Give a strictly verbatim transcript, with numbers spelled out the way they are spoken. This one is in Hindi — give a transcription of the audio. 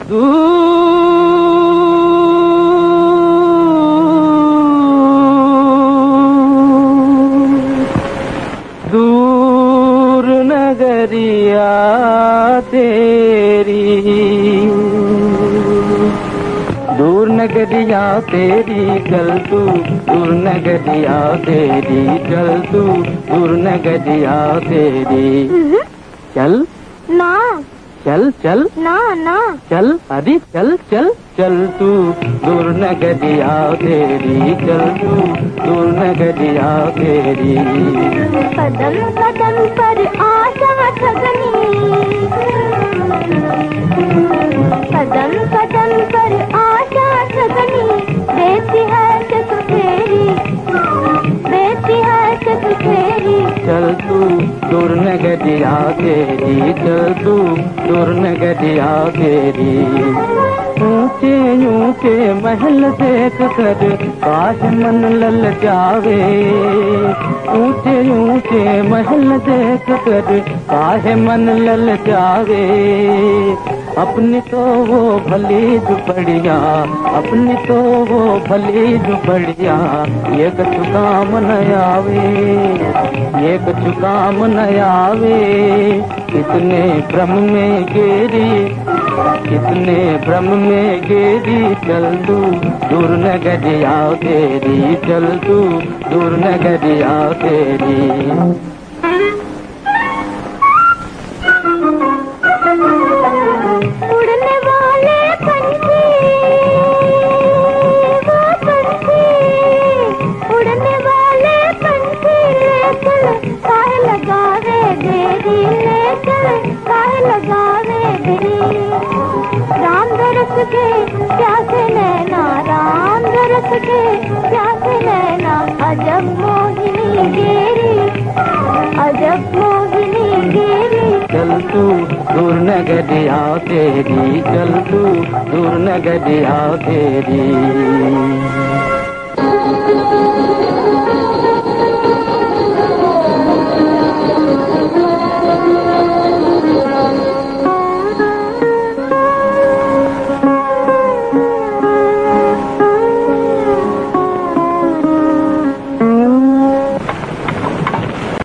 दूर नगरिया तेरी, दूर नगरिया तेरी चल तू, दूर नगरिया तेरी चल तू, दूर नगरिया तेरी। चल ना, चल चल ना ना चल, अरे चल चल चल तू, दूर नगरिया तेरी चल तू, दूर नगरिया तेरी। कदम कदम पर आशा ठगनी, कदम कदम पर आशा ठगनी, देती है सिर्फ तेरी, देती है सिर्फ तेरी। चल तू दूर नगरिया तेरी चल तू, दूर नगरिया तेरी। ऊंचे ऊंचे महल देख कर काश मन लल जावे, ऊंचे ऊंचे महल देख कर काश मन लल जावे। अपनी तो वो भली झुपड़िया, अपनी तो वो भली झुपड़िया, ये कछु काम न आवे, ये कछु काम न आवे। कितने भ्रम में गेरी, कितने भ्रम में गेरी, चल तू दूर नगरिया तेरी चल तू, दूर नगरिया तेरी। उड़ने वाले पंछी, वो पंछी, उड़ने वाले पंछी, ले चल काहे लगावे देरी, ले चल काहे लगावे देरी। राम दरस के प्यासे नैना, राम दरस के प्यासे नैना, अजब मोहिनी गेरी, अजब मोहिनी गेरी। चल तू दूर नगरिया तेरी चल तू, दूर नगरिया तेरी।